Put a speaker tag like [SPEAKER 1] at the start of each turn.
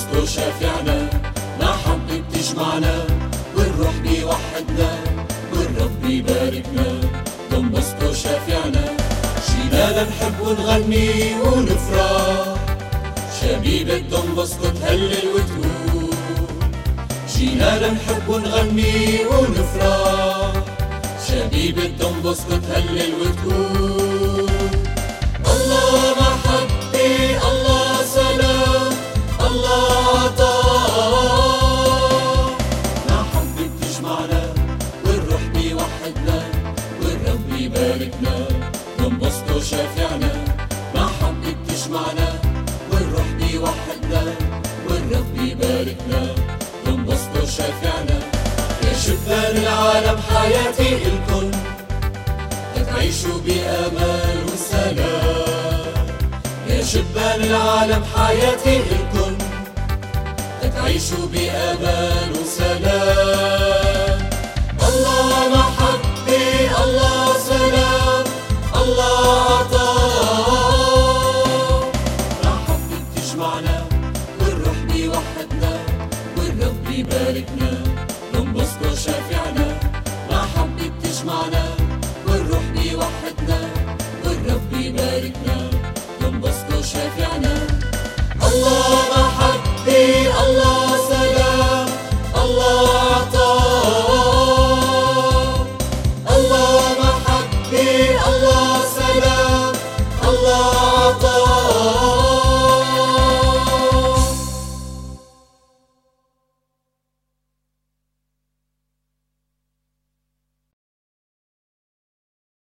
[SPEAKER 1] بسطه شافعنا، محبة بتجمعنا، والروح بيوحدنا، والرب بيباركنا. دم بسطه شافعنا، جينا لنحب ونغني ونفرح. شبيبة دم بسطه تهلل وتقول، جينا لنحب ونغني ونفرح. شبيبة دم بسطه تهلل وتقول الله محبة، الله سلام، الله عطاء. محبة بتجمعنا، والروح بيوحدنا، والرب بيباركنا. دم بسطه شافعنا، محبة بتجمعنا، والروح بيوحدنا، والرب بيباركنا. دم بسطه شافعنا. يا شبان العالم حياتي إلكن، تعيشوا بأمان وسلام. يا شبان العالم حياتي إلكن، تعيشوا بأمان وسلام. الله محبة، الله سلام، الله عطاء. محبة بتجمعنا، والروح بيوحدنا، والرب بيباركنا. دم بسطه شافعنا، محبة بتجمعنا، والروح بيوحدنا، والرب بيباركنا. دم بسطه شافعنا. الله